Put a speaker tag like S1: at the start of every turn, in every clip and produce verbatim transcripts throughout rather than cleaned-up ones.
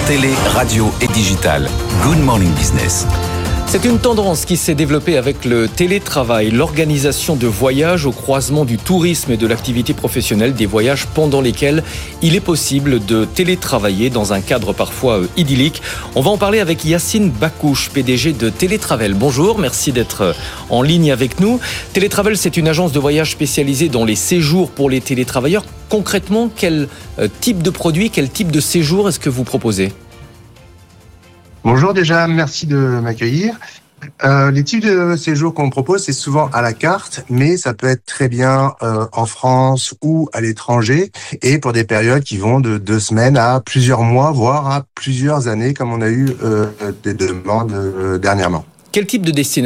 S1: télé, radio et digital. Good Morning Business.
S2: C'est une tendance qui s'est développée avec le télétravail, l'organisation de voyages au croisement du tourisme et de l'activité professionnelle, des voyages pendant lesquels il est possible de télétravailler dans un cadre parfois idyllique. On va en parler avec Yacine Bakouche, P D G de Télétravel. Bonjour, merci d'être en ligne avec nous. Télétravel, c'est une agence de voyage spécialisée dans les séjours pour les télétravailleurs. Concrètement, quel type de produit, quel type de séjour est-ce que vous proposez ?
S3: Bonjour déjà, merci de m'accueillir. Euh, les types de séjours qu'on propose, c'est souvent à la carte, mais ça peut être très bien euh, en France ou à l'étranger, et pour des périodes qui vont de deux semaines à plusieurs mois, voire à plusieurs années, comme on a eu euh, des demandes euh, dernièrement.
S2: Quel type de destination ?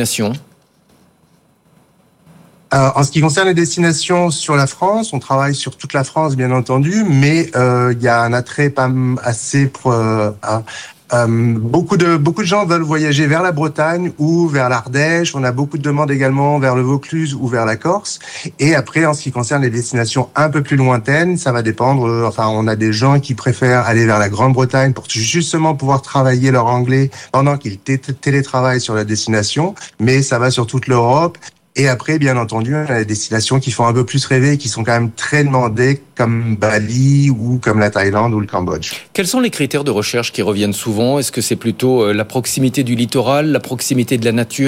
S3: Euh, en ce qui concerne les destinations sur la France, on travaille sur toute la France, bien entendu, mais euh, il y a un attrait pas assez euh, à, Euh, beaucoup de beaucoup de gens veulent voyager vers la Bretagne ou vers l'Ardèche. On a beaucoup de demandes également vers le Vaucluse ou vers la Corse. Et après, en ce qui concerne les destinations un peu plus lointaines, ça va dépendre. Euh, enfin, on a des gens qui préfèrent aller vers la Grande-Bretagne pour justement pouvoir travailler leur anglais pendant qu'ils t- télétravaillent sur la destination. Mais ça va sur toute l'Europe. Et après, bien entendu, on a des destinations qui font un peu plus rêver et qui sont quand même très demandées, comme Bali ou comme la Thaïlande ou le Cambodge.
S2: Quels sont les critères de recherche qui reviennent souvent ? Est-ce que c'est plutôt la proximité du littoral, la proximité de la nature ?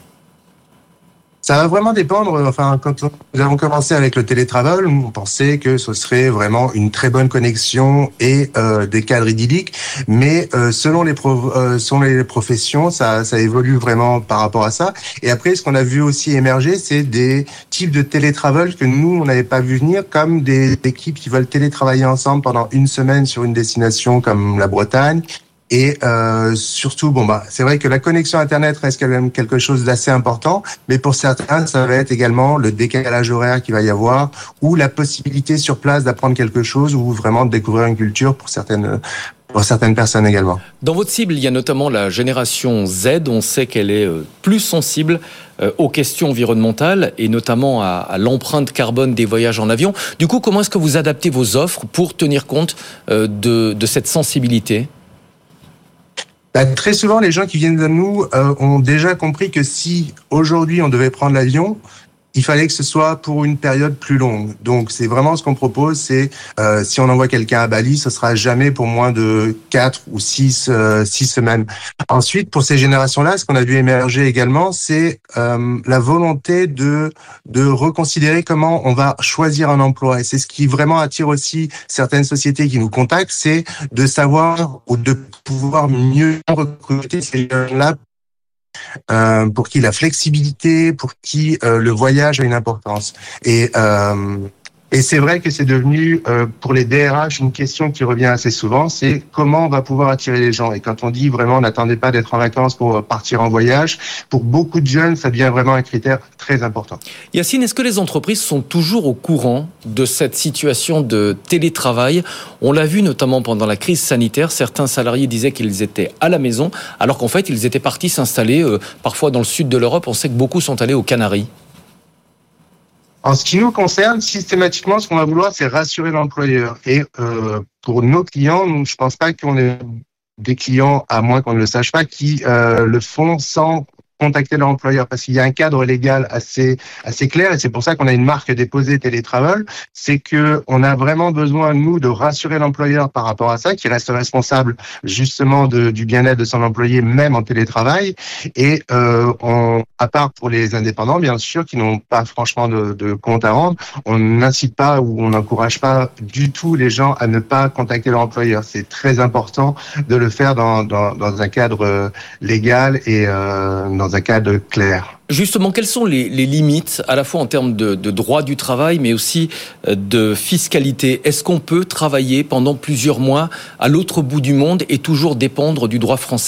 S3: Ça va vraiment dépendre. Enfin, quand nous avons commencé avec le télétravel, on pensait que ce serait vraiment une très bonne connexion et euh, des cadres idylliques. Mais euh, selon les pro- euh, selon les professions, ça, ça évolue vraiment par rapport à ça. Et après, ce qu'on a vu aussi émerger, c'est des types de télétravel que nous, on n'avait pas vu venir, comme des équipes qui veulent télétravailler ensemble pendant une semaine sur une destination comme la Bretagne. Et euh, surtout, bon bah, c'est vrai que la connexion Internet reste quand même quelque chose d'assez important, mais pour certains, ça va être également le décalage horaire qu'il va y avoir, ou la possibilité sur place d'apprendre quelque chose, ou vraiment de découvrir une culture pour certaines pour certaines personnes également.
S2: Dans votre cible, il y a notamment la génération Z. On sait qu'elle est plus sensible aux questions environnementales et notamment à, à l'empreinte carbone des voyages en avion. Du coup, comment est-ce que vous adaptez vos offres pour tenir compte de, de cette sensibilité ?
S3: Bah, très souvent, les gens qui viennent de nous euh, ont déjà compris que si aujourd'hui on devait prendre l'avion, il fallait que ce soit pour une période plus longue. Donc, c'est vraiment ce qu'on propose, c'est euh, si on envoie quelqu'un à Bali, ce sera jamais pour moins de quatre ou six euh, six semaines. Ensuite, pour ces générations-là, ce qu'on a vu émerger également, c'est euh, la volonté de de reconsidérer comment on va choisir un emploi. Et c'est ce qui vraiment attire aussi certaines sociétés qui nous contactent, c'est de savoir ou de pouvoir mieux recruter ces jeunes-là. Euh, pour qui la flexibilité, pour qui euh, le voyage a une importance. Et euh, et c'est vrai que c'est devenu euh, pour les D R H une question qui revient assez souvent, c'est comment on va pouvoir attirer les gens. Et quand on dit vraiment n'attendez pas d'être en vacances pour partir en voyage, pour beaucoup de jeunes, ça devient vraiment un critère très important.
S2: Yacine, est-ce que les entreprises sont toujours au courant de cette situation de télétravail ? On l'a vu notamment pendant la crise sanitaire, certains salariés disaient qu'ils étaient à la maison, alors qu'en fait ils étaient partis s'installer euh, parfois dans le sud de l'Europe. On sait que beaucoup sont allés aux Canaries.
S3: En ce qui nous concerne, systématiquement, ce qu'on va vouloir, c'est rassurer l'employeur. Et euh, pour nos clients, nous, je pense pas qu'on ait des clients, à moins qu'on ne le sache pas, qui euh, le font sans contacter leur employeur, parce qu'il y a un cadre légal assez assez clair, et c'est pour ça qu'on a une marque déposée Télétravel. C'est que on a vraiment besoin, nous, de rassurer l'employeur par rapport à ça, qui reste responsable justement de, du bien-être de son employé, même en télétravail. Et euh, on, à part pour les indépendants, bien sûr, qui n'ont pas franchement de, de compte à rendre, on n'incite pas ou on n'encourage pas du tout les gens à ne pas contacter leur employeur. C'est très important de le faire dans dans, dans un cadre légal et euh, dans dans un cadre clair.
S2: Justement, quelles sont les, les limites, à la fois en termes de, de droit du travail, mais aussi de fiscalité ? Est-ce qu'on peut travailler pendant plusieurs mois à l'autre bout du monde et toujours dépendre du droit français ?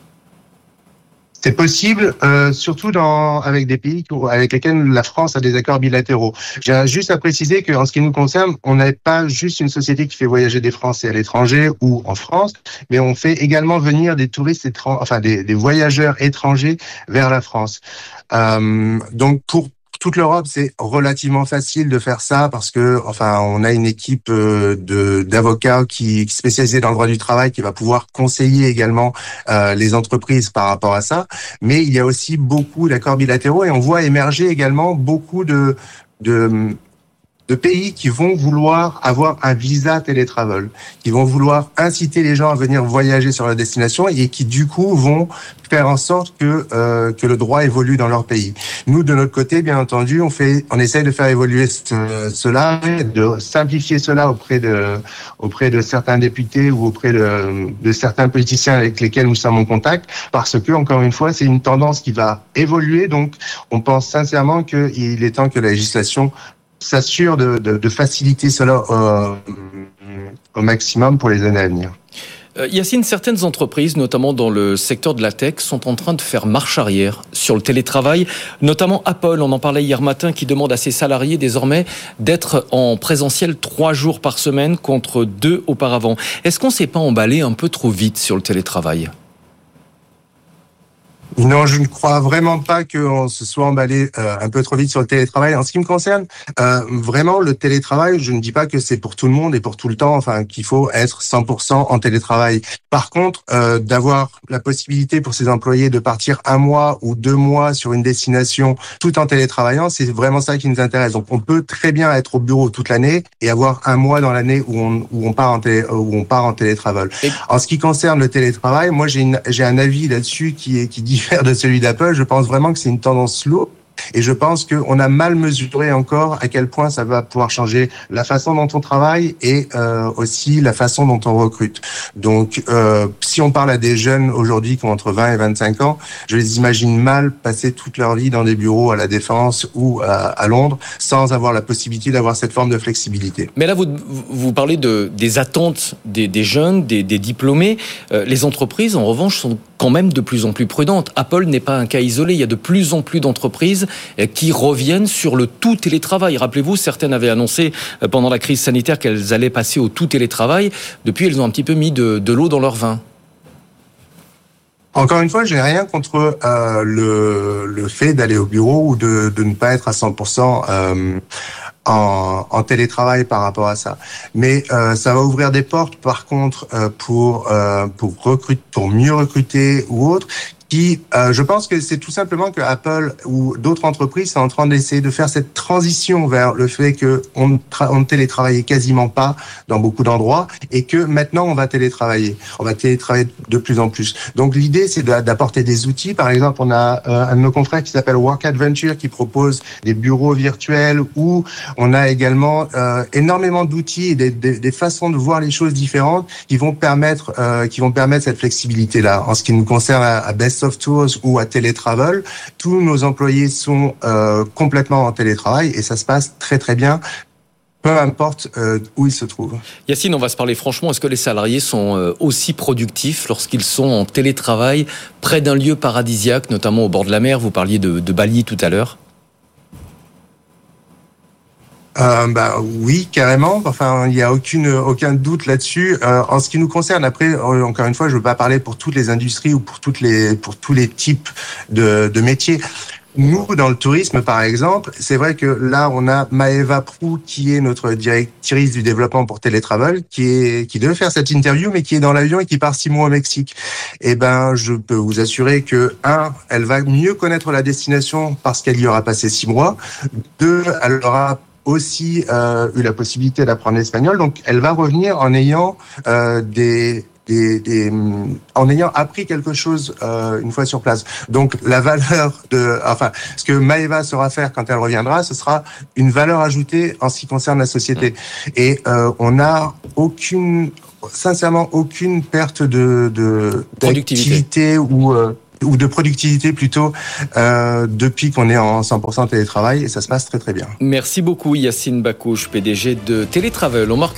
S3: C'est possible, euh, surtout dans, avec des pays avec lesquels la France a des accords bilatéraux. J'ai juste à préciser qu'en ce qui nous concerne, on n'est pas juste une société qui fait voyager des Français à l'étranger ou en France, mais on fait également venir des touristes étrangers, enfin des, des voyageurs étrangers vers la France. Euh, donc pour toute l'Europe, c'est relativement facile de faire ça parce que, enfin, on a une équipe de d'avocats qui, qui spécialisée dans le droit du travail qui va pouvoir conseiller également euh, les entreprises par rapport à ça. Mais il y a aussi beaucoup d'accords bilatéraux et on voit émerger également beaucoup de de de pays qui vont vouloir avoir un visa télétravel, qui vont vouloir inciter les gens à venir voyager sur leur destination et qui du coup vont faire en sorte que euh, que le droit évolue dans leur pays. Nous de notre côté, bien entendu, on fait, on essaye de faire évoluer ce, cela, de simplifier cela auprès de auprès de certains députés ou auprès de, de certains politiciens avec lesquels nous sommes en contact, parce que encore une fois, c'est une tendance qui va évoluer. Donc, on pense sincèrement qu'il est temps que la législation s'assure de, de, de faciliter cela euh, au maximum pour les années à venir.
S2: Euh, Yacine, certaines entreprises, notamment dans le secteur de la tech, sont en train de faire marche arrière sur le télétravail, notamment Apple, on en parlait hier matin, qui demande à ses salariés désormais d'être en présentiel trois jours par semaine contre deux auparavant. Est-ce qu'on ne s'est pas emballé un peu trop vite sur le télétravail ?
S3: Non, je ne crois vraiment pas qu'on se soit emballé euh, un peu trop vite sur le télétravail. En ce qui me concerne, euh, vraiment, le télétravail, je ne dis pas que c'est pour tout le monde et pour tout le temps, enfin, qu'il faut être cent pour cent en télétravail. Par contre, euh, d'avoir la possibilité pour ses employés de partir un mois ou deux mois sur une destination tout en télétravaillant, c'est vraiment ça qui nous intéresse. Donc, on peut très bien être au bureau toute l'année et avoir un mois dans l'année où on, où on part en télé, où on part en télétravail. Et... En ce qui concerne le télétravail, moi, j'ai une, j'ai un avis là-dessus qui est, qui dit de celui d'Apple. Je pense vraiment que c'est une tendance lourde et je pense qu'on a mal mesuré encore à quel point ça va pouvoir changer la façon dont on travaille et euh, aussi la façon dont on recrute. Donc, euh, si on parle à des jeunes aujourd'hui qui ont entre vingt et vingt-cinq ans, je les imagine mal passer toute leur vie dans des bureaux à la Défense ou à, à Londres sans avoir la possibilité d'avoir cette forme de flexibilité.
S2: Mais là, vous, vous parlez de, des attentes des, des jeunes, des, des diplômés. Euh, les entreprises, en revanche, sont quand même de plus en plus prudentes. Apple n'est pas un cas isolé. Il y a de plus en plus d'entreprises qui reviennent sur le tout télétravail. Rappelez-vous, certaines avaient annoncé pendant la crise sanitaire qu'elles allaient passer au tout télétravail. Depuis, elles ont un petit peu mis de, de l'eau dans leur vin.
S3: Encore une fois, j'ai rien contre euh, le, le fait d'aller au bureau ou de, de ne pas être à cent pour cent euh, en, en télétravail par rapport à ça. Mais euh, ça va ouvrir des portes, par contre, euh, pour euh, pour recruter, pour mieux recruter ou autre. Qui, euh, je pense que c'est tout simplement que Apple ou d'autres entreprises sont en train d'essayer de faire cette transition vers le fait que on, tra- on ne télétravaillait quasiment pas dans beaucoup d'endroits et que maintenant on va télétravailler. On va télétravailler de plus en plus. Donc l'idée c'est de, d'apporter des outils. Par exemple, on a euh, un de nos confrères qui s'appelle Work Adventure qui propose des bureaux virtuels où on a également euh, énormément d'outils et des, des, des façons de voir les choses différentes qui vont permettre euh, qui vont permettre cette flexibilité là. En ce qui nous concerne à, à Best of Tours ou à Télétravel, tous nos employés sont euh, complètement en télétravail et ça se passe très très bien, peu importe euh, où ils se trouvent.
S2: Yacine, on va se parler franchement, est-ce que les salariés sont euh, aussi productifs lorsqu'ils sont en télétravail près d'un lieu paradisiaque, notamment au bord de la mer? Vous parliez de, de Bali tout à l'heure.
S3: Euh, bah oui, carrément. Enfin, il y a aucune aucun doute là-dessus. Euh, en ce qui nous concerne, après, encore une fois, je veux pas parler pour toutes les industries ou pour toutes les pour tous les types de, de métiers. Nous, dans le tourisme, par exemple, c'est vrai que là, on a Maëva Prou, qui est notre directrice du développement pour Télétravel, qui est qui devait faire cette interview, mais qui est dans l'avion et qui part six mois au Mexique. Eh ben, je peux vous assurer que un, elle va mieux connaître la destination parce qu'elle y aura passé six mois. Deux, elle aura aussi euh, eu la possibilité d'apprendre l'espagnol, donc elle va revenir en ayant euh, des Des, des, en ayant appris quelque chose euh, une fois sur place. Donc la valeur de, enfin, ce que Maëva saura faire quand elle reviendra, ce sera une valeur ajoutée en ce qui concerne la société. Et euh, on n'a aucune, sincèrement, aucune perte de, de d'activité ou euh, ou de productivité plutôt euh, depuis qu'on est en cent pour cent télétravail et ça se passe très très bien.
S2: Merci beaucoup Yacine Bakouche, P D G de Télétravel. On marque